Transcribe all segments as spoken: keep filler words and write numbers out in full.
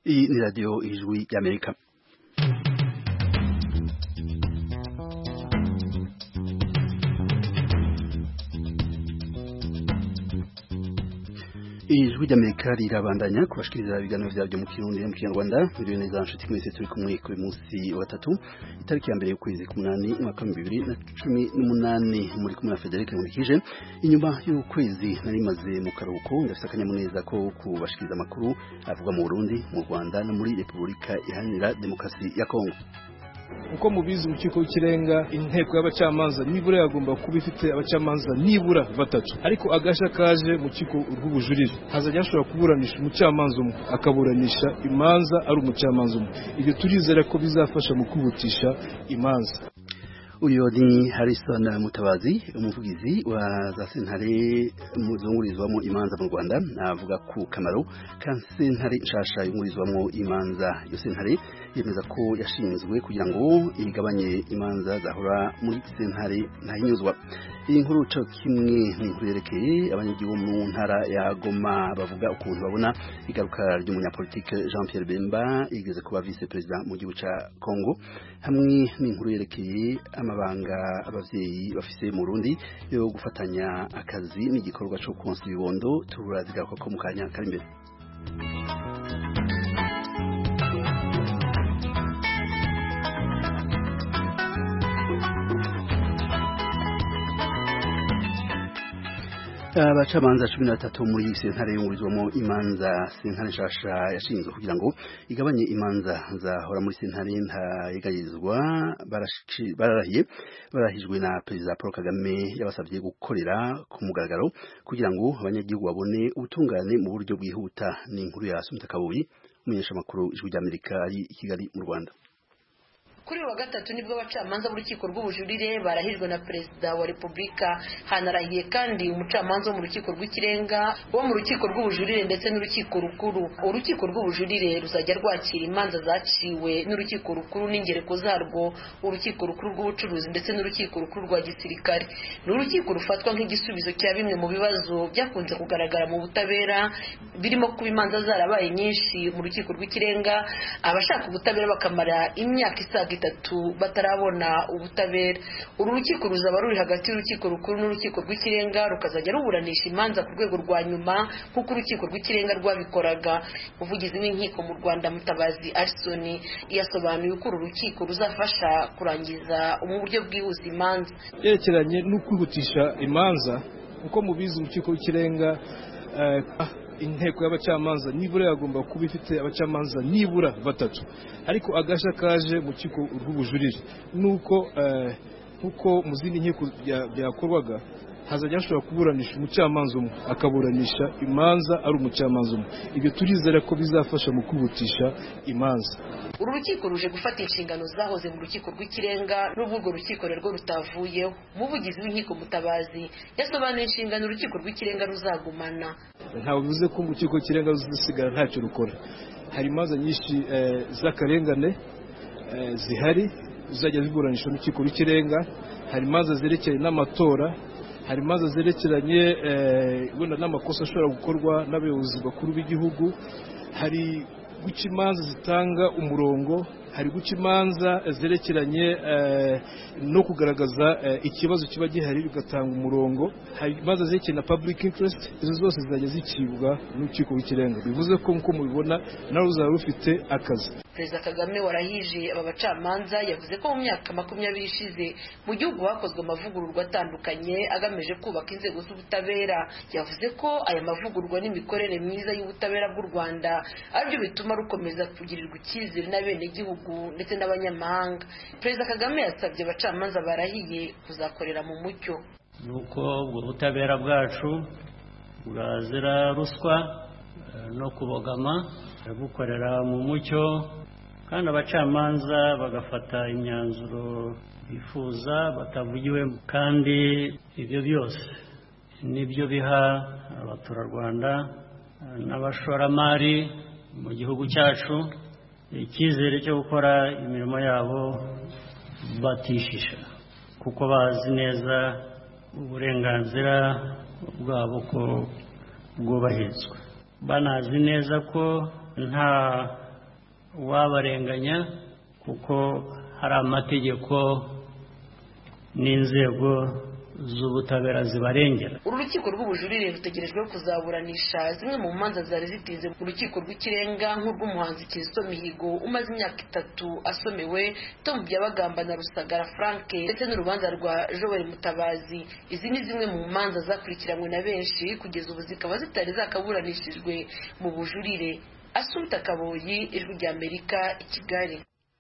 Iyi ni radiyo ijwi y'Amerika. Ijwi ry'Amerika rirabandanya kubashikiriza ibiganiro vyaryo mu Kirundi no mu Kinyarwanda. Muri neza nshuti mwese turi kumwe kuri munsi wa gatatu itariki ya mbere y'ukwezi k'umunani umwaka wa bibiri na cumi n'umunani muri kumwe na Frederic Nkikije. Inyuma y'ukwezi nari maze mu karuhuko ndafite akanyamuneza ko kubashikiriza amakuru avuga mu Burundi, mu Rwanda no muri Repubulika Iharanira Demokarasi ya Kongo. Uko mubizi urukiko w'ikirenga inteko y'abacamanza nibura yagomba kuba ifite abacamanza nibura batatu, ariko agasha kaje mu kiko rw'ubujurire hazajya ashobora kuburanisha umucamanza umwe akaburanisha imanza ari umucamanza umwe. Ibyo turizera ko bizafasha mu kwihutisha imanza. Uyo ni Harrison Mutabazi, umuvugizi wa za sentare muzungurizwamo imanza mu Rwanda, avuga ku kamaro ka sentare nshasha yungurizwamo imanza. Iyo sentare yemeza ko yashinzwe kugira ngo igabanye imanza zahora muri sentare ntahinyuzwa. Iyi nkuru cyo kimwe n'inkuru yerekeye abanyagihugu mu ntara ya Goma bavuga ukuntu babona igaruka ry'umunyapolitike Jean Pierre Bemba igeze kuba vice president mu gihugu ca Congo, hamwe n'inkuru yerekeye amabanga abavyeyi bafise mu Burundi yo gufatanya akazi n'igikorwa cyo konsa ibibondo. Turazigaruka ko mu kanya kari imbere. Abacamanza cumi na batatu muri sentare yungurizwamo imanza, sentare nshasha yashinzwe kugira ngo igabanye imanza zahora muri sentare ntayegayizwa, bararahiye barahijwe na Perezida Paul Kagame yabasabye gukorera ku mugaragaro kugira ngo abanyagihugu babone ubutungane mu buryo bwihuta. Ni inkuru ya Asumta Kabuyi, umunyesha makuru ijwi ry'Amerika ari i Kigali mu Rwanda. Kuri wa gatatu nibwo abacamanza b'urukiko rw'ubujurire barahijwe na Perezida wa Repubulika. Hanarahiye kandi umucamanza wo mu rukiko rw'ikirenga, wo mu rukiko rw'ubujurire ndetse n'urukiko rukuru. Urukiko rw'ubujurire ruzajya rwakira imanza zaciwe n'urukiko rukuru n'ingereko zarwo, urukiko rukuru rw'ubucuruzi ndetse n'urukiko rukuru rwa gisirikare. Ni urukiko rufatwa nk'igisubizo cya bimwe mu bibazo byakunze kugaragara mu butabera, birimo kuba imanza zarabaye nyinshi mu rukiko rw'ikirenga, abashaka ubutabera bakamara imyaka isaga itatu batarabona ubutabera. Uru rukiko ruzaba ruri hagati y'urukiko rukuru n'urukiko rw'ikirenga, rukazajya ruburanisha imanza ku rwego rwa nyuma nk'uko urukiko rw'ikirenga rwabikoraga. Umuvugizi w'inkiko mu Rwanda Mutabazi Harrison yasobanuye uko uru rukiko ruzafasha kurangiza mu buryo bwihuse imanza. Yerekeranye no kwihutisha imanza, uko mubizi urukiko w'ikirenga uh, inteko y'abacamanza nibura yagomba kuba ifite abacamanza nibura batatu, ariko agasha kaje mu kiko rw'ubujurire nuko nkuko uh, mu zindi nkiko byakorwaga hazajya ashobora kuburanisha umucamanza umwe akaburanisha imanza ari umucamanza umwe. Ibyo turizera ko bizafasha mu kwihutisha imanza. Uru rukiko ruje gufata inshingano zahoze mu rukiko rw'ikirenga n'ubwo urwo rukiko rero rutavuyeho. Umuvugizi w'inkiko Mutabazi yasobanuye inshingano urukiko rw'ikirenga ruzagumana. Ntawe bivuze ko urukiko rw'ikirenga ruzasigara ntacyo rukora. Hari imanza nyinshi eh, z'akarengane eh, zihari zizajya ziburanisha n'urukiko rw'ikirenga. Hari imanza zerekeye n'amatora, hari imanza zerekeranye wenda n'amakosa ashobora gukorwa n'abayobozi bakuru b'igihugu, hari guca imanza zitanga umurongo, hari guca imanza zerekeranye no kugaragaza ikibazo kiba gihari bigatanga umurongo, hari imanza zerekeye na public interest. Izo zose zizajya zicibwa n'urukiko rw'ikirenga. Bivuze ko nko mubibona nawe uzaba rufite akazi. Perezida Kagame warahije aba bacamanza yavuze ko mu myaka makumyabiri ishize mu gihugu hakozwe amavugururwa atandukanye agamije kubaka inzego z'ubutabera. Yavuze ko aya mavugururwa n'imikorere myiza y'ubutabera bw'u Rwanda aribyo bituma rukomeza kugirirwa icyizere n'abenegihugu ndetse n'abanyamahanga. Perezida Kagame yasabye abacamanza barahiye kuzakorera mu mucyo. Nuko ubwo butabera bwacu burazira ruswa no kubogama, gukorera mu mucyo, kandi abacamanza bagafata imyanzuro bifuza batavugiwemo. Kandi ibyo byose nibyo biha abaturarwanda n'abashoramari mu gihugu cyacu icyizere cyo gukora imirimo yabo batishisha, kuko bazi neza uburenganzira bwabo ko bwubahirizwa, banazi neza ko nta wabarenganya kuko hari amategeko n'inzego z'ubutabera zibarengera. Uru rukiko rw'ubujurire rutegerejwe kuzaburanisha zimwe mu manza zari zitinze mu rukiko rw'ikirenga nk'urw'umuhanzi Kizito Mihigo umaze imyaka itatu asomewe, Tom Byabagamba na Rusagara Frank ndetse n'urubanza rwa Joel Mutabazi. Izi ni zimwe mu manza zakurikiranywe na benshi kugeza ubu zikaba zitari zakaburanishijwe mu bujurire. Asumta Kaboyi, Ijwi ry'Amerika, i Kigali.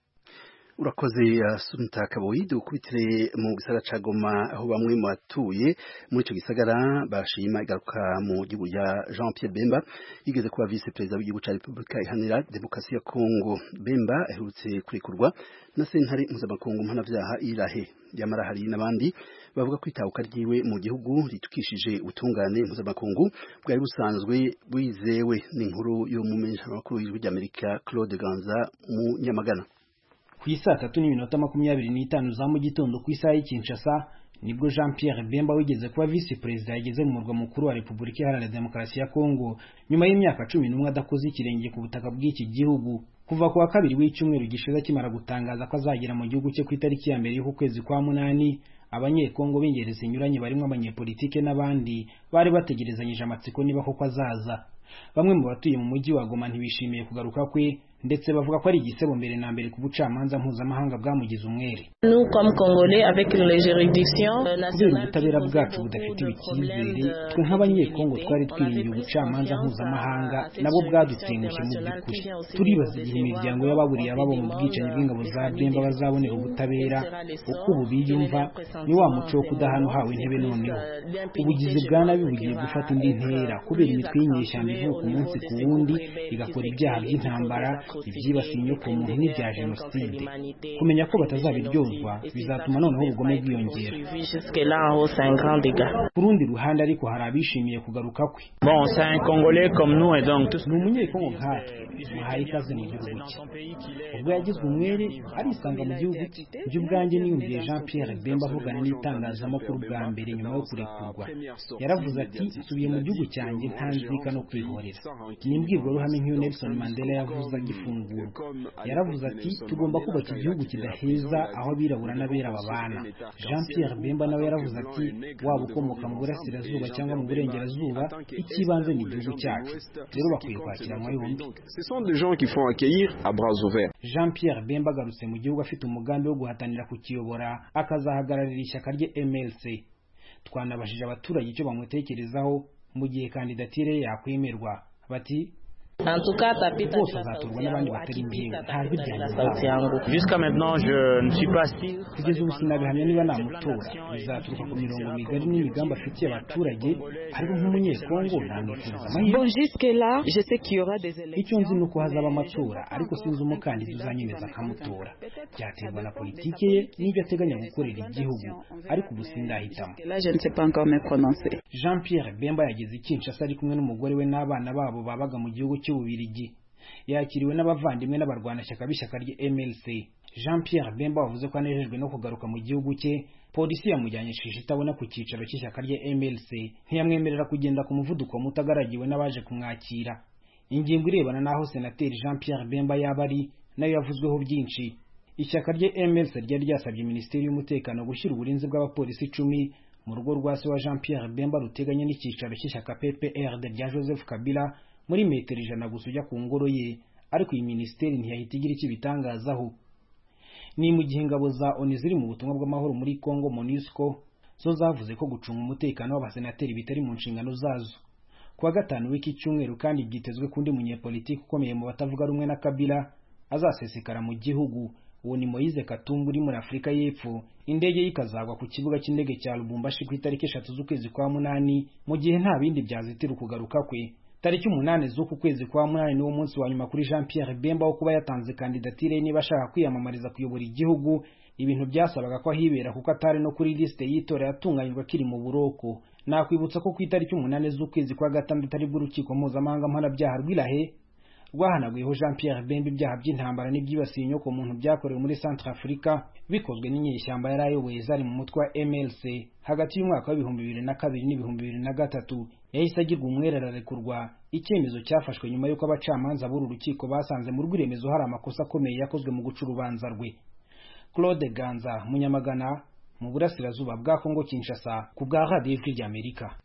Urakoze Asumta Kaboyi. Dukubitire mu gisagara ca Goma aho bamwe mu batuye muri ico gisagara bashima igaruka mu gihugu ya Jean Pierre Bemba yigeze kuba vice president w'igihugu ca Republika Iharanira Demokarasi ya Kongo. Bemba aherutse kurekurwa na sentare mpuzamakungu mpanavyaha irahe. Yamara hari n'abandi bavuga ko itahuka ryiwe mu gihugu ritukishije ubutungane mpuzamakungu bwari busanzwe bwizewe. N'inkuru yo mu menyeshamakuru y'Ijwi ry'Amerika Claude Ganza mu Nyamagana. Ku isaa tatu n'iminota makumyabiri n'itanu za mu gitondo ku isaha y'i Kinshasa nibwo Jean Pierre Bemba wigeze kuba vice president yageze mu murwa mukuru wa Republika Iharanira Demokarasi ya Kongo nyuma y'imyaka cumi n'umwe adakoze ikirenge ku butaka bw'iki gihugu. Kuva ku wa kabiri w'icyumweru gishize kimara gutangaza ko azagera mu gihugu cye ku itariki ya mbere y'uku kwezi kwa munani, abanyekongo b'ingeri zinyuranye barimo abanyepolitike n'abandi bari bategerezanyije amatsiko niba koko azaza. Bamwe mu batuye mu mujyi wa Goma ntibishimiye kugaruka kwe ndetse bavuga ko ari igisebo mbere na mbere ku bucamanza mpuzamahanga bwamugize umwere. Nous comme Congolais avec les juridictions nationales ubutabera bwacu budafitiwe icyizere, twe nk'abanyekongo twari twiringiye ubucamanza mpuzamahanga nabo bwadutengushye mu by'ukuri. Turibaza igihe imiryango y'ababuriye ababo mu bwicanyi bw'ingabo za Bemba bazabonera ubutabera. Uko ubu biyumva ni wa muco wo kudahana uhawe intebe noneho. Ubugizi bwa nabi bugiye gufata indi ntera kubera imitwe y'inyeshyamba ivuka umunsi ku wundi igakora ibyaha by'intambara, ibyibasiye inyokomuntu n'ibya jenoside. Kumenya ko batazabiryozwa bizatuma noneho ubugome bwiyongera. Ku rundi ruhande ariko hari abishimiye kugaruka kwe. Bon, c'est un Congolais comme nous et donc tous. Ni umunyekongo nkatwe, muhaye ikaze mu gihugu cye. Ubwo yagizwe umwere arisanga mu gihugu cye. Ibyo ubwanjye niyumviye Jean Pierre Bemba avugana n'itangazamakuru bwa mbere nyuma yo kurekurwa. Yaravuze ati nsubiye mu gihugu cyanjye nta nzika no kwihorera. Ni imbwirwaruhame nk'iyo Nelson Mandela yavuze agifungurwa. Yaravuze ati tugomba kubaka igihugu kidaheza aho abirabura n'abera babana. Jean Pierre Bemba nawe yaravuze ati waba ukomoka mu burasirazuba cyangwa mu burengerazuba, ikibanze ni igihugu cyacu, rero bakwiye kwakiranwa yombi. Jean Pierre Bemba agarutse mu gihugu afite umugambi wo guhatanira kukiyobora akazahagararira ishyaka rye M L C. Twanabashije abaturage icyo bamutekerezaho mu gihe kandidatire yakwemerwa. Bati en tout cas tapita jusqu'à maintenant je ne suis pas sûr. Kugeza ubu sinabihamya niba namutora. Bizaturuka ku mirongo migari n'imigambi afitiye abaturage ariko nk'umunyekongo namwifuza amahirwe. Bon, jusque là je sais qu'il y aura des élections. Icyo nzi nuko hazaba amatora ariko sinzi umukandida uzanyemeza akamutora. Byaterwa na politike ye n'ibyo ateganya gukorera igihugu ariko ubu sindahitamo. Là je ne sais pas encore me prononcer. Jean Pierre Bemba yageze i Kinshasa ari kumwe n'umugore we n'abana babo babaga mu gihugu cy'Ububirigi. Yakiriwe n'abavandimwe n'abarwanashyaka b'ishyaka rye M L C. Jean Pierre Bemba wavuze ko anejejwe no kugaruka mu gihugu cye. Polisi yamujyanye shisha itabona ku cyicaro cy'ishyaka rye M L C, ntiyamwemerera kugenda ku muvuduko mutagaragiwe n'abaje kumwakira. Ingingo irebana n'aho senateri Jean Pierre Bemba yaba ari nayo yavuzweho byinshi. Ishyaka rye M L C ryari ryasabye Minisiteri y'Umutekano gushyira uburinzi bw'abapolisi icumi mu rugo rwa se wa Jean Pierre Bemba ruteganye n'icyicaro cy'ishyaka P P R D rya Joseph Kabila muri metero ijana gusa ujya ku ngoro ye, ariko iyi minisiteri ntiyahita igira icyo bitangazaho. Ni mu gihe ingabo za ONU ziri mu butumwa bw'amahoro muri Congo MONUSCO zo zavuze ko gucunga umutekano w'abasenateri bitari mu nshingano zazo. Kuwa gatanu w'iki cyumweru kandi byitezwe kundi munyepolitiki ukomeye mu batavuga rumwe na Kabila azasesekara mu gihugu. Uwo ni Moise Katumbi uri muri Afurika y'Epfo. Indege y'ikazagwa ku kibuga cy'indege cya Lubumbashi ku itariki eshatu z'ukwezi kwa munani mu gihe nta bindi byazitira kugaruka kwe. Tariki umunani z'uku kwezi kwa munani niwo munsi wa nyuma kuri Jean Pierre Bemba wo kuba yatanze kandidatire niba ashaka kwiyamamariza kuyobora igihugu. Ibintu byasabaga ko ahibera kuko atari no kuri liste y'itora yatunganywa kiri mu buroko. Nakwibutsa ko ku itariki umunani z'ukwezi kwa gatandatu ari bw'urukiko mpuzamahanga mpanabyaha rw'Irahe rwahanaguyeho Jean Pierre Bemba ibyaha by'intambara n'ibyibasiye inyoko muntu byakorewe muri Centrafrica bikozwe n'inyeshyamba yari ayoboye zari mu mutwe wa M L C hagati y'umwaka w'ibihumbi bibiri na kabiri n'ibihumbi bibiri na gatatu. yahise agirwa umwere ararekurwa, icyemezo cyafashwe nyuma y'uko abacamanza b'uru rukiko basanze mu rw'iremezo hari amakosa akomeye yakozwe mu guca urubanza rwe. Claude Ganza, Munyamagana, mu burasirazuba bwa Kongo Kinshasa, ku bwa Radio Ijwi ry'Amerika.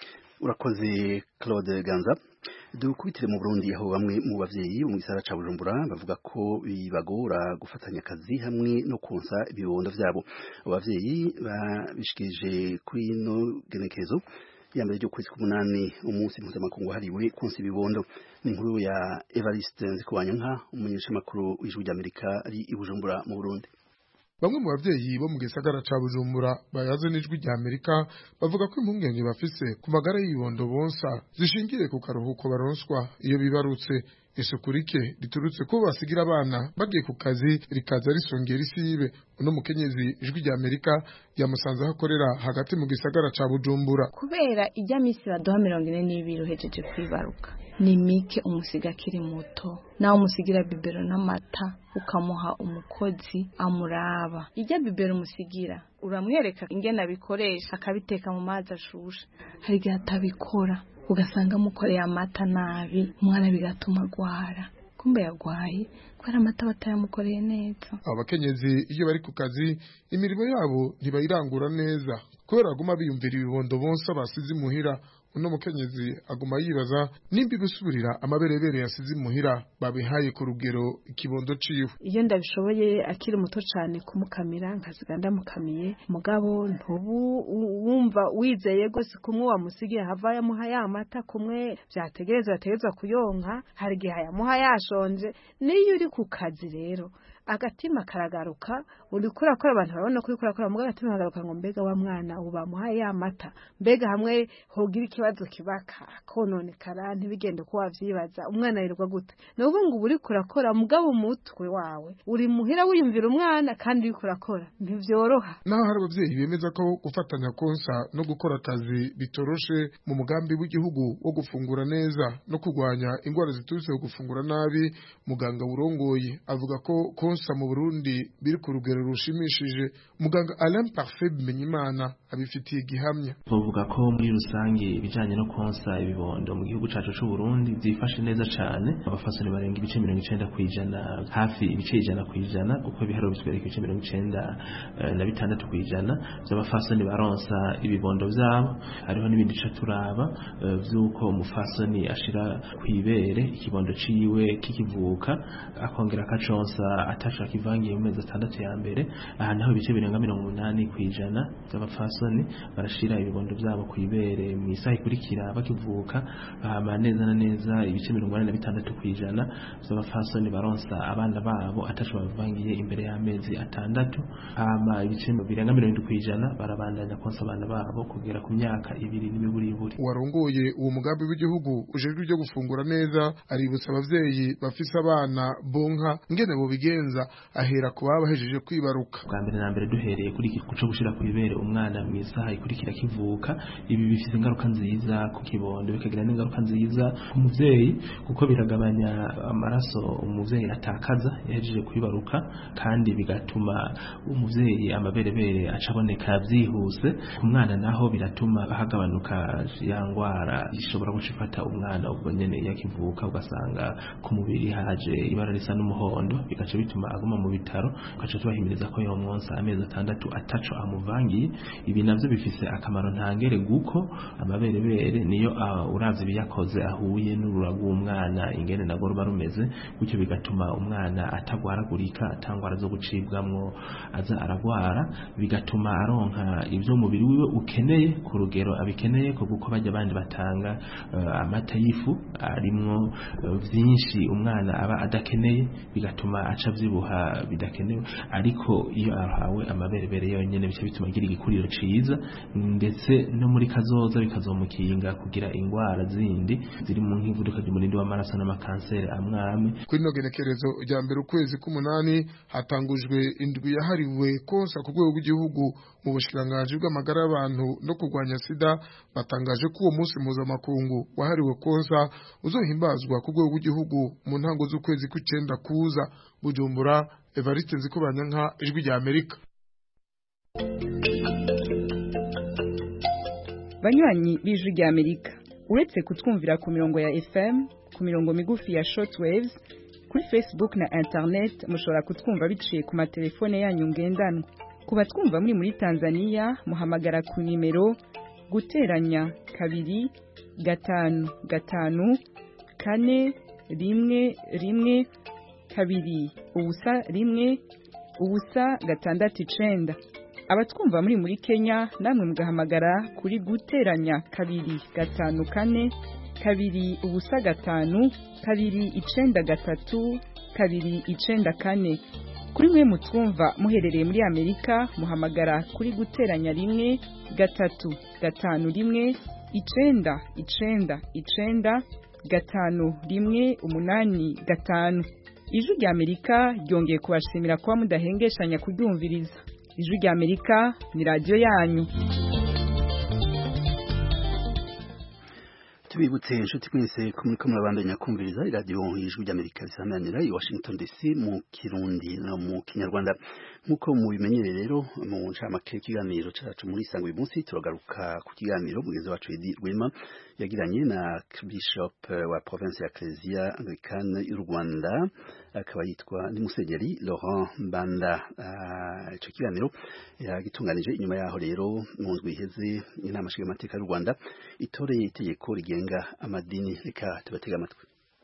Urakoze Claude Ganza. Dukubitire mu Burundi aho bamwe mu bavyeyi mu gisara ca Bujumbura bavuga ko bibagora gufatanya akazi hamwe no konsa ibibondo vyabo. Abavyeyi babishikije kuri no genekezo ya mbere ryo kwezi k'umunani umunsi mpuzamakungu hariwe konsa ibibondo. Ni inkuru ya Evariste Nzikubanyanka, umumenyeshamakuru w'Ijwi ry'Amerika ari i Bujumbura mu Burundi. Bamwe mu bavyeyi bo mu gisagara ca Bujumbura bayaze n'Ijwi ry'Amerika bavuga ko impungenge bafise ku magara y'ibibondo bonsa zishingiye ku karuhuko baronswa iyo bibarutse. Isuku rike riturutse ko basigira abana bagiye ku kazi rikaza risongera isibe. Uno mukenyezi Ijwi ry'Amerika yamusanze ahakorera hagati mu gisagara ca Bujumbura. Kubera ijya misi baduha mirongo ine n'ibiri uhejeje kwibaruka ni mike umusiga akiri muto, nawe umusigira bibero n'amata ukamuha umukozi amuraba. Ijya bibero umusigira uramwereka ingene abikoresha akabiteka mu mazi ashusha, hari igihe atabikora ugasanga mukoreye amata nabi, umwana bigatuma agwara. Kumbe yagwaye kubera amata batayamukoreye neza. Abakenyezi iyo bari ku kazi imirimo yabo ntibayirangura neza kubera aguma biyumvira ibibondo bonsa basize imuhira. Uno mukenyezi aguma yibaza nimba bisubirira amaberebere yasize imuhira babihaye ku rugero ikibondo ciwe. Iyo ndabishoboye akiri muto cyane kumukamira nkaziga ndamukamiye, mugabo ntubu wumva wizeye gose kumwe wamusigiye hava yamuha ya mata kumwe byategereza yategeza kuyonka, hari gihe yamuha yashonje. Niyo uri ku kazi rero agatima karagaruka, uri kurakora abantu babona kuri kurakora mugabo agatima kagaruka ngo mbega wa mwana ubamuhaye ya mata, mbega hamwe hogira ikibazo kibaka kononekara ntibigende ko wavyibaza umwana yirirwa gute. Nubu ngo uri kurakora mugabo umutwe wawe uri muhira wiyumvira umwana kandi uri kurakora ntivyoroha. Naho hari abavyeyi bemeza ko gufatanya konsa no gukora akazi bitoroshe mu mugambi w'igihugu wo gufungura neza no kurwanya ingwara ziturutse ku gufungura nabi, muganga urongoye avuga ko konsa mu Burundi biri ku rugero rushimishije. Muganga Alain Parfait Bimenyimana abifitiye gihamya. Bavuga ko muri rusange bijanye no konsa ibibondo mu gihugu cacu c'u Burundi byifashe neza cyane. Abafasoni barenga ibice mirongo icenda kwijana, hafi ibice ijana kwijana, uko biharo biswereka ibice mirongo icenda na bitandatu kwijana by'abafasoni baronsa ibibondo vyabo. Hariho n'ibindi ca turaba vy'uko umufasoni ashira kwibere ikibondo ciwe kikivuka akongera akaconsa atashaka ivangiye mu mezi atandatu ya mbere. Aha naho ibice birenga mirongo umunani kwijana by'abafasoni barashira ibibondo byabo kwibere mu isaha ikurikira bakivuka. Hama neza na neza ibice mirongo ine na bitandatu kwijana by'abafasoni baronsa abana babo atashaka bavangiye imbere y'amezi atandatu. Hama ibice birenga mirongo kwijana barabandanya konsa abana babo kugera ku myaka ibiri n'imiburiburi. Warongoye uwo mugambi w'igihugu ujejwe byo gufungura neza aributsa abavyeyi bafise abana bonka ngene bo bigenza, ahera ku baba bahejeje kwibaruka. Bwa mbere na mbere duhereye kuri iki kuco gushira kwibere umwana mu isaha ikurikira kivuka, ibi bifite ingaruka nziza ku kibondo bikagira n'ingaruka nziza ku muvyeyi kuko biragabanya amaraso umuvyeyi atakaza yahejeje kwibaruka, kandi bigatuma umuvyeyi amaberebere acaboneka byihuse. Ku mwana naho biratuma hagabanuka ya ngwara ishobora gucifata umwana ubwo nyene yakivuka, ugasanga ku mubiri haje ibara risa n'umuhondo, bigaca bituma aguma mu bitaro. Ugaca tubahimiriza ko yomwonsa amezi atandatu ataco amuvangiye. Ibi navyo bifise akamaro ntangere guko amaberebere niyo uh, uravye biyakoze ahuye n'ururagu umwana ingene nago ruba rumeze, gutyo bigatuma umwana atagwaragurika, atangwara zo gucibwamwo aza aragwara, bigatuma aronka ivyo umubiri wiwe ukeneye ku rugero abikeneye ko guko bajya bandi batanga uh, amata yifu arimwo uh, vyinshi umwana aba adakeneye, bigatuma aca vyibuha bidakenewe. Ariko iyo ahawe amaberebere yonyene bice bituma agira igikuriro ciza, ndetse no muri kazoza bikazomukinga kugira ingwara zindi ziri mu nk'ivuduka ry'umurindi w'amaraso n'amakanseri amwame. Kuri no genekerezo rya mbere ukwezi k'umunani hatangujwe indwi yahariwe konsa ku rwego rw'igihugu. Mu bushikiranganji bw'amagara y'abantu no kurwanya sida batangaje ko uwo munsi mpuzamakungu wahariwe konsa uzohimbazwa ku rwego rw'igihugu mu ntango z'ukwezi kw'icenda kuza. Bujumbura, Evariste Nzikubanyanka, Ijwi rya Amerika. Banywanyi b'Ijwi rya Amerika, uretse kutwumvira ku mirongo ya F M, ku mirongo migufi ya shortwaves, kuri Facebook na internet mushobora kutwumva biciye ku matelefone yanyu ngendanwa. Kuba twumva muri muri Tanzania muhamagara ku nimero guteranya kabiri gatanu gatanu kane rimwe rimwe kabiri ubusa rimwe ubusa gatandatu icenda. Abatwumva muri muri Kenya namwe mugahamagara kuri guteranya kabiri gatanu kane kabiri ubusa gatanu kabiri icenda gatatu kabiri icenda kane. Kuri mwe mutwumva muherereye muri Amerika muhamagara kuri guteranya rimwe gatatu gatanu rimwe icenda icenda icenda gatanu rimwe umunani gatanu. Ijwi rya Amerika ryongeye kubashimira kuba mudahengeshanya kuryumviriza. Ijwi rya Amerika ni radio yanyu. Tubibutse inshuti mwese ko muri ko murabandanya kumviriza radio Ijwi rya Amerika risamanira i Washington D C mu Kirundi no mu Kinyarwanda. Nkuko mubimenyere rero mu ncamake kiganiro cyacu muri sango uyu munsi turagaruka ku kiganiro mugenzi wacu Edi Rwema yagiranye na Bishop wa province ya Ecclesia Anglicane y'u Rwanda akaba yitwa ni Musenyeri Laurent Mbanda. Ico uh, kiganiro yagitunganije inyuma yaho rero mu ndwi iheze inama nshingamateka y'u Rwanda itoreye itegeko rigenga amadini. Reka tubatega amatwi.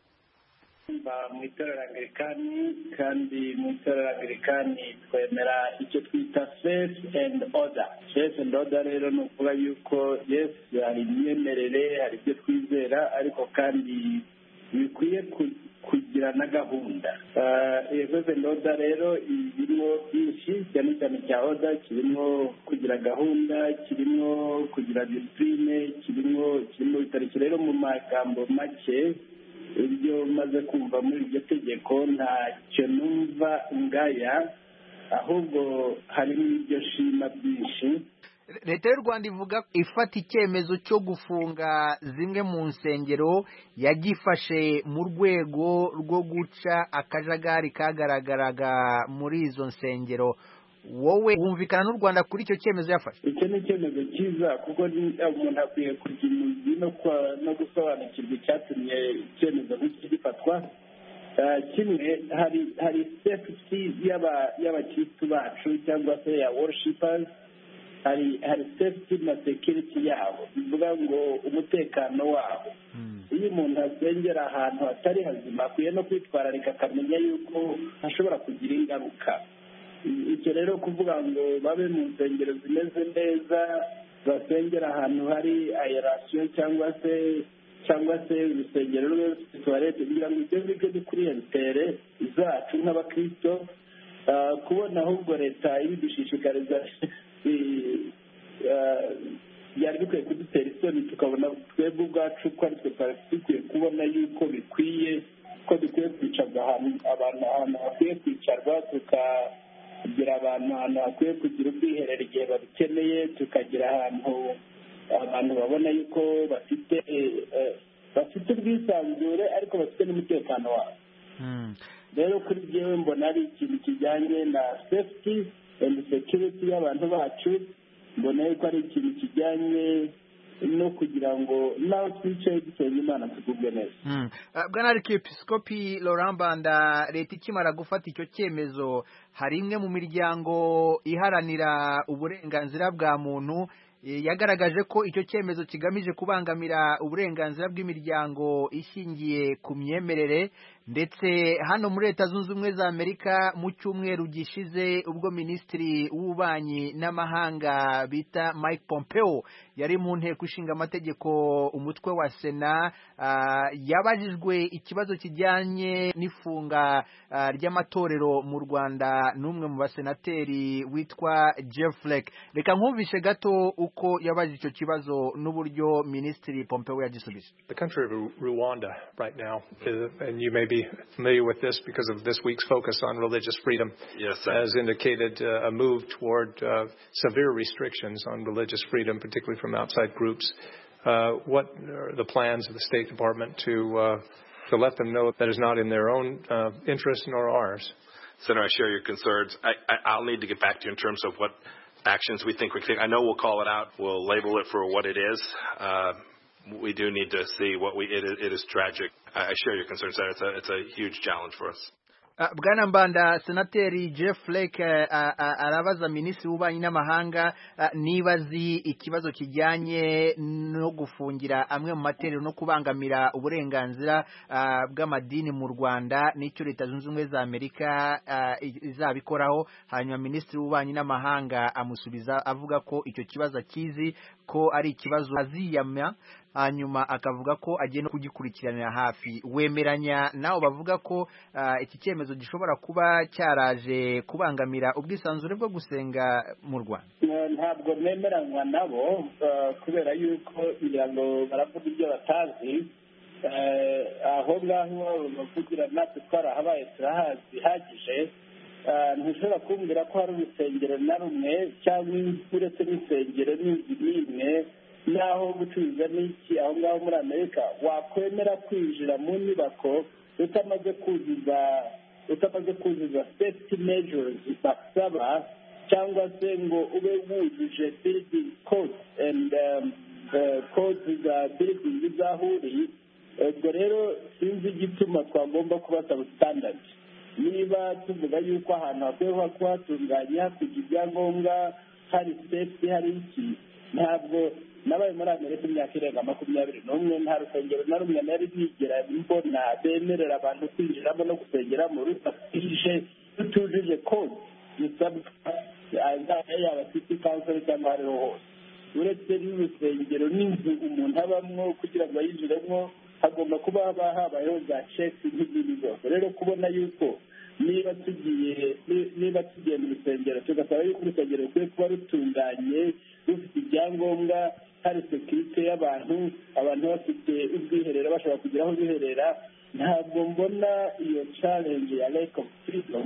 Mu itorero Anglikani kandi mu itorero Anglikani twemera icyo twita faith and order. Faith and order rero ni ukuvuga yuko yes hari imyemerere hari ibyo twizera ariko kandi bikwiye kugira na gahunda. Iyo faith and order rero irimo byinshi cyane cyane cya order kirimo kugira gahunda kirimo kugira discipline kirimo kirimo bitariki rero mu magambo make ibyo maze kumva muri iryo tegeko ntacyo numva ngaya ahubwo harimo ibyo shima byinshi. Leta y'u Rwanda ivuga ifata icyemezo cyo gufunga zimwe mu nsengero yagifashe mu rwego rwo guca akajagari kagaragaraga muri izo nsengero. Wowe wumvikana n'u Rwanda kuri icyo cyemezo yafashe? Icyo ni icyemezo cyiza kuko umuntu akwiye kugira umuzi no gusobanukirwa icyatumye icyemezo nk'iki gifatwa. Kimwe hari hari safety y'abakristu bacu cyangwa se ya worshipers, hari hari safety na security yabo, bivuga ngo umutekano wabo. Iyo umuntu asengera ahantu hatari hazima akwiye no kwitwararika akamenya yuko hashobora kugira ingaruka. Icyo rero kuvuga ngo babe mu nsengero zimeze neza basengera ahantu hari aeration cyangwa se cyangwa se urusengero rwose toilette kugira ngo ibyo ngibyo bikuri entere zacu nk'abakristo kubona ahubwo leta ibidushishikariza byari bikwiye kudutera isoni tukabona twebwe ubwacu ko ari twe dukwiye kubona yuko bikwiye ko dukwiye kwicarwa abantu ahantu hakwiye kwicarwa tukagira abantu ahantu hakwiye kugira ubwiherero igihe babikeneye tukagira ahantu abantu babona yuko bafite bafite ubwisanzure ariko bafite n'umutekano wabo. Rero kuri byewe mbona ari ikintu kijyanye na safety and security y'abantu bacu, mbona yuko ari ikintu kijyanye no kugira ngo nawe twicaye dusenga Imana tugubwe neza. Bwana Arkiyepiskopi Laurent Mbanda, leta ikimara gufata icyo cyemezo hari imwe mu miryango iharanira uburenganzira bwa muntu yagaragaje ko icyo cyemezo kigamije kubangamira uburenganzira bw'imiryango ishingiye ku myemerere, ndetse hano muri Leta Zunze Ubumwe za Amerika mu cyumweru gishize ubwo Minisitiri w'Ububanyi n'Amahanga bita Mike Pompeo yari mu nteko ishinga amategeko umutwe wa Sena, uh, yabajijwe ikibazo kijyanye n'ifunga uh, ry'amatorero mu Rwanda n'umwe mu basenateri witwa Jeff Flake. Reka nkumvishe gato uko yabajije icyo kibazo n'uburyo Minisitiri Pompeo yagisubije. The country of Rwanda right now is, and you may be familiar with this because of this week's focus on religious freedom, yes, has indicated uh, a move toward uh, severe restrictions on religious freedom, particularly from outside groups. Uh, what are the plans of the State Department to uh, to let them know that is not in their own uh, interest nor ours? Senator, I share your concerns. I, I, I'll need to get back to you in terms of what actions we think we can take. I know we'll call it out. We'll label it for what it is. Uh, we do need to see what we. It, it is tragic. I, I share your concerns there. It's a it's a huge challenge for us. Uh, Bwana Mbanda, Senateri Jeff Flake uh, uh, arabaza Minisitiri w'Ububanyi n'Amahanga uh, niba azi ikibazo kijyanye no gufungira amwe mu matorero no kubangamira uburenganzira uh, bw'amadini mu Rwanda n'icyo Leta Zunze Ubumwe za Amerika uh, izabikoraho. Hanyuma Minisitiri w'Ububanyi n'Amahanga amusubiza avuga ko icyo kibazo akizi ko ari ikibazo aziyamya, hanyuma akavuga ko agiye no kugikurikiranira hafi. Wemeranya nawe bavuga ko uh, iki cyemezo gishobora kuba cyaraje kubangamira ubwisanzure bwo gusenga mu Rwanda? Ntabwo nemeranywa nabo kubera yuko kugira ngo baravuga ibyo batazi. Aho ngaho bavugira natwe twarahabaye turahazi hagije. Ntushobora kumbwira ko hari urusengero na rumwe cyangwa uretse n'isengero n'imwe naho gucuruza n'iki aho ngaho muri Amerika wakwemera kwinjira mu nyubako utamaze kuzuza utamaze kuzuza safety measures basaba cyangwa se ngo ube wujuje building code and um, the code za building zahuri. Ubwo rero sinzi igituma twagomba kubasaba standard. Niba tuvuga yuko ahantu hakwiye kuhatunganya kugira ibyangombwa hari safety hari iki, ntabwo nabaye muri Amerika imyaka irenga makumyabiri n'umwe nta rusengero na rumwe nari nigera mbona bemerera abantu kwinjiramo no gusengeramo rutatije rutujuje code zisabwa yaba city council cyangwa hariho hose. Uretse n'urusengero n'inzu umuntu abamwo kugira ngo ayinjiremo hagomba kuba haba habayeho za checks nk'izindi zose. Rero kubona yuko niba tugiye niba tugiye mu rusengero tugasaba yuko urusengero rukwiye kuba rutunganye rufite ibyangombwa hari sekirite y'abantu abantu bafite ubwiherero bashobora kugira aho biherera, ntabwo mbona iyo challenge ya lack of freedom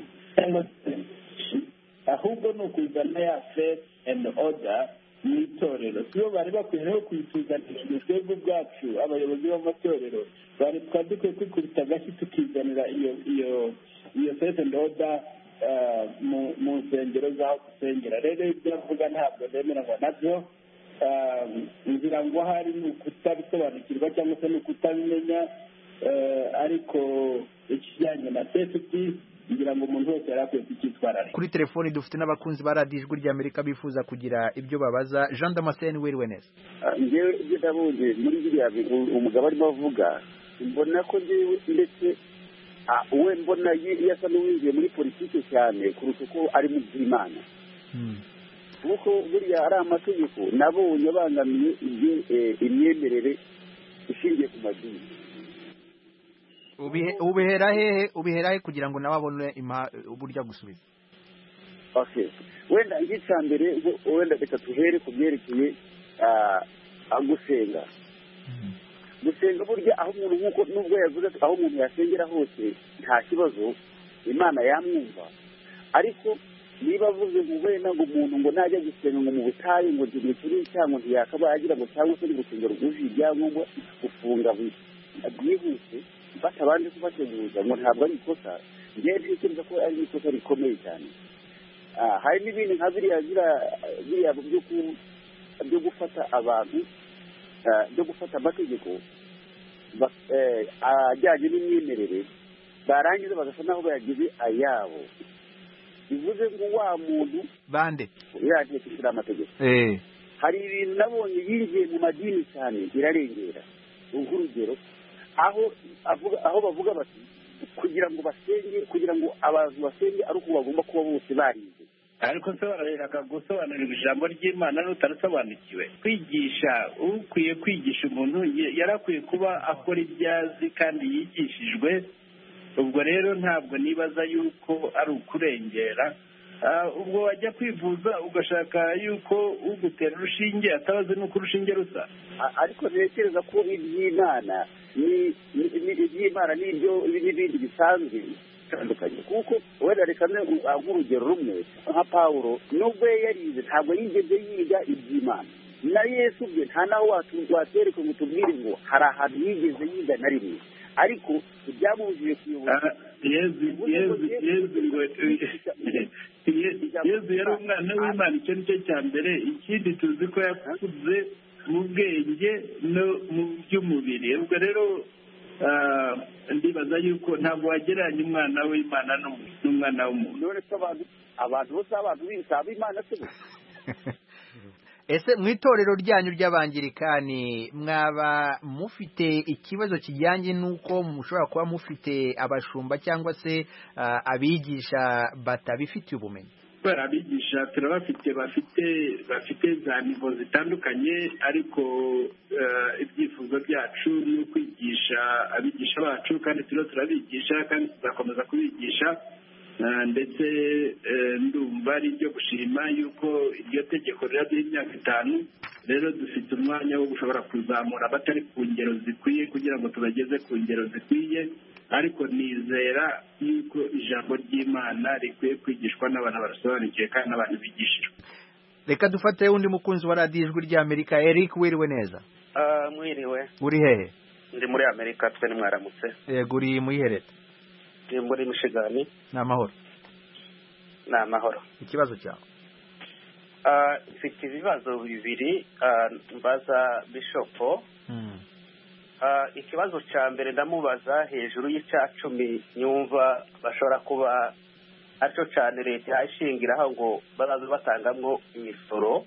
ahubwo ni ukuzana ya faith and order mu itorero. Siyo bari bakwiyeho kuyituzanira twebwe ubwacu abayobozi b'amatorero bari twari dukwiye kwikubita agashyi tukizanira iyo iyo iyo faith and order mu nsengero z'aho dusengera. Rero ibyo avuga ntabwo nemeranywa nabyo. Ngira ngo hari ni ukutabisobanukirwa cyangwa se ni ukutabimenya, ariko ikijyanye na safety ngira ngo umuntu wese yari akwiye kucyitwararika. Kuri telefoni dufite n'abakunzi ba radiyo Ijwi ry'Amerika bifuza kugira ibyo babaza. Jean Damascene wiriwe neza. Njyewe ibyo ndabonye muri biriya umugabo arimo avuga mbona ko njyewe ndetse we mbona yasa n'uwinjiye muri politiki cyane kuruta uko ari mu by'Imana. Kuko buriya ari amategeko nabonye abangamiye imyemerere ishingiye ku madini. ubihera hehe ubihera he kugira ngo nawe abone uburyo gusubiza? Okay, wenda ngicya mbere wenda reka tuhere ku byerekeye gusenga. Gusenga burya aho umuntu nk'uko nubwo yavuze aho umuntu yasengera hose nta kibazo Imana yamwumva, ariko niba avuze ngo wenda ngo umuntu ngo najya gusenga ngo mu butayu ngo igihe kiri cyangwa ntiyakaba yagira ngo cyangwa se gusengera rwuje ibyangombwa gufunga byihuse batabanje kubateguza ngo ntabwo ari ikosa. Njyewe ntekereza ko ari ikosa rikomeye cyane. Hari n'ibindi nka biriya biriya byo gufata abantu byo gufata amategeko ajyanye n'imyemerere barangiza bagasa naho bayagize ayabo. Bivuze ngo wa muntu bande yagiye gushyira amategeko. Hari ibintu nabonye yinjiye mu madini cyane birarengera. Urugero aho avuga aho bavuga bati kugira ngo basenge kugira ngo abantu basenge ari uko bagomba kuba bose barize. Ariko se barareka gusobanurira ijambo ry'Imana n'utarasobanukiwe. Kwigisha ukwiye kwigisha umuntu yarakwiye kuba akora ibyazi kandi yigishijwe. Ubwo rero ntabwo nibaza yuko ari ukurengera. Ubwo wajya kwivuza ugashaka yuko ugutera urushinge atabaze n'uko urushinge rusa. Ariko ntekereza ko iby'Imana ni iby'Imana n'ibyo n'ibindi bisanzwe bitandukanye, kuko wenda reka nk'urugero rumwe nka Pawulo nubwo yarize ntabwo yigeze yiga iby'Imana. Na Yesu ubwe nta naho watwereka ngo tubwire ngo hari ahantu yigeze yiga na rimwe, ariko ibyamubujije kuyobora Yesu yari umwana w'Imana. Icyo nicyo cya mbere. Ikindi tuzi ko yakuze mu bwenge no mu by'umubiri. Ubwo rero ndibaza yuko ntabwo wagereranya umwana w'Imana n'umwana w'umuntu. none se abantu abantu bose abantu b'intama Imana se ese mu itorero ryanyu ry'abangirikani mwaba mufite ikibazo kijyanye n'uko mushobora kuba mufite abashumba cyangwa se abigisha batabifitiye ubumenyi? kubera abigisha turabafite bafite bafite za nivo zitandukanye, ariko ibyifuzo byacu ni ukwigisha abigisha bacu, kandi turiho turabigisha kandi tuzakomeza kubigisha, ndetse ndumva ari ibyo gushima yuko iryo tegeko riraduha imyaka itanu. Rero dufite umwanya wo gushobora kuzamura abatari ku ngero zikwiye kugira ngo tubageze ku ngero zikwiye, ariko nizera yuko ijambo ry'Imana rikwiye kwigishwa n'abantu barasobanukiwe kandi n'abantu bigishijwe. Reka dufate undi mukunzi wa radiyo ijwi ry'Amerika. Eric, wiriwe neza? Uh, mwiriwe. Uri hehe? Ndi muri Amerika, twe ni mwaramutse. Yego, uri mu ihereta? Ndi muri Michigan. Ni amahoro? Ni amahoro. Ikibazo cyawe? Uh, mfite ibibazo bibiri uh, mbaza Bishop. Hmm. Uh, ikibazo cya mbere ndamubaza hejuru y'icya cumi nyumva bashobora kuba aricyo cyane leta ishingiraho ngo bazaze batangamwo imisoro.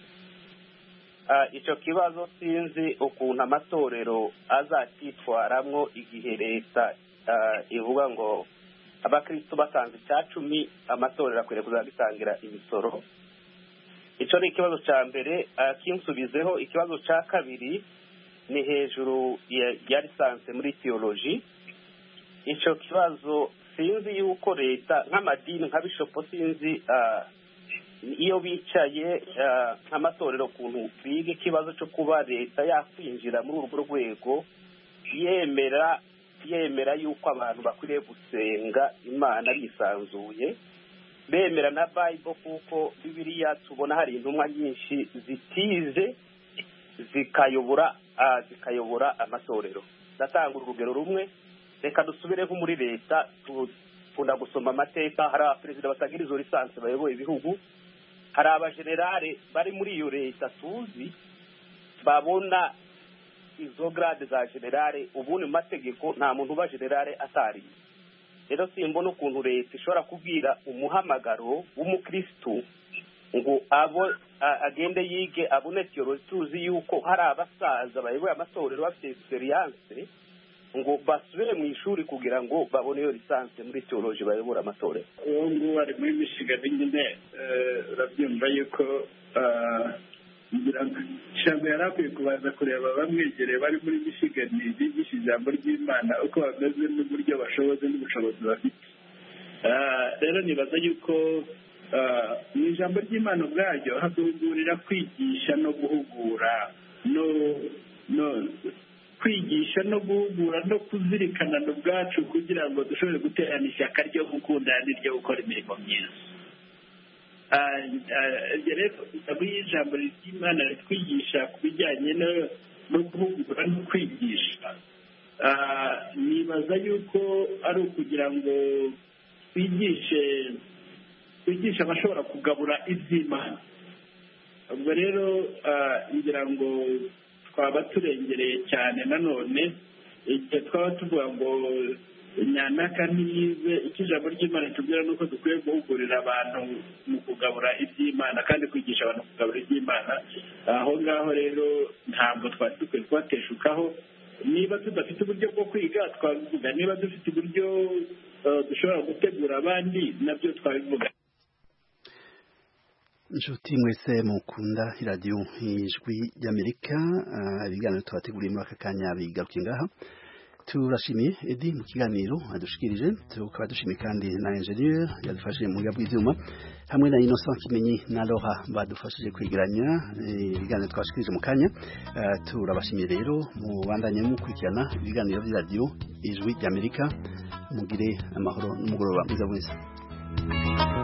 Uh, icyo kibazo sinzi ukuntu amatorero azakitwaramwo igihe leta uh, ivuga ngo abakristo batanze icya cumi amatorero akwiriye kuzagitangira imisoro. Icyo ni ikibazo cya mbere. Uh, kinsubizeho ikibazo cya kabiri ni hejuru ya, ya lisansi muri theology. Icyo kibazo sinzi yuko leta nk'amadini nka Bishop sinzi uh, iyo bicaye uh, nk'amatorero kuntu biga ikibazo cyo kuba leta yakwinjira muri urwo rwego yemera yemera yuko abantu bakwiriye gusenga Imana bisanzuye, bemera na Bible, kuko Bibiliya tubona hari intumwa nyinshi zitize zikayobora uh, zikayobora amatorero. Ndatanga urugero rumwe. Reka dusubire nko muri leta, tukunda gusoma amateka, hari abaperezida batagira izo lisansi bayoboye ibihugu, hari abajenerale bari muri iyo leta tuzi babona izo grade za generale. Ubundi mu mategeko nta muntu uba generale atari. Rero simbona ukuntu leta ishobora kubwira umuhamagaro w'umukristu ngo abo agende yige abone theology. Tuzi yuko hari abasaza bayoboye amatorero bafite experience ngo basubire mu ishuri kugira ngo babone iyo lisansi muri theology bayobora amatorero. Uwo nguwo ari muri Michigan nyine urabyumva yuko ijambo yari akwiye kubanza kureba bamwegereye bari muri Michigan bigisha ijambo ry'Imana uko bameze n'uburyo bashoboze n'ubushobozi bafite. Rero nibaza yuko mu ijambo ry'Imana ubwaryo haduhugurira kwigisha no guhugura no no kwigisha no guhugura no kuzirikana ubwacu kugira ngo dushobore guterana ishyaka ryo gukundana n'iryo gukora imirimo myiza. Rero ijambo ry'Imana ritwigisha ku bijyanye no guhugura no kwigisha, nibaza yuko ari ukugira ngo twigishe twigishe abashobora kugabura iby'Imana. Ubwo rero ngira ngo twaba turengereye cyane. Nanone igihe twaba tuvuga ngo nyanaka ntiyize, icyo ijambo ry'Imana tubwira ni uko dukwiye guhugurira abantu mu kugabura iby'Imana kandi kwigisha abantu kugabura iby'Imana. Aho ngaho rero ntabwo twari dukwiye kubateshukaho. Niba tudafite uburyo bwo kwiga twabivuga, niba dufite uburyo dushobora gutegura abandi nabyo twabivuga. Inshuti mwese mukunda iradiyo ijwi ry'Amerika, ibiganiro tubateguriye muri aka kanya bigaruke ngaha. Turashimiye Edi mu kiganiro adushikirije, tukaba dushimiye kandi na engineer yadufashije mu bw'ibyuma, hamwe na Innocent Kimenyi na Laura badufashije kwegeranya ibiganiro twashikirije mu kanya. Turabashimiye rero mu bandanye mukurikirana ibiganiro by'iradiyo ijwi ry'Amerika. Mugire amahoro n'umugoroba mwiza wese.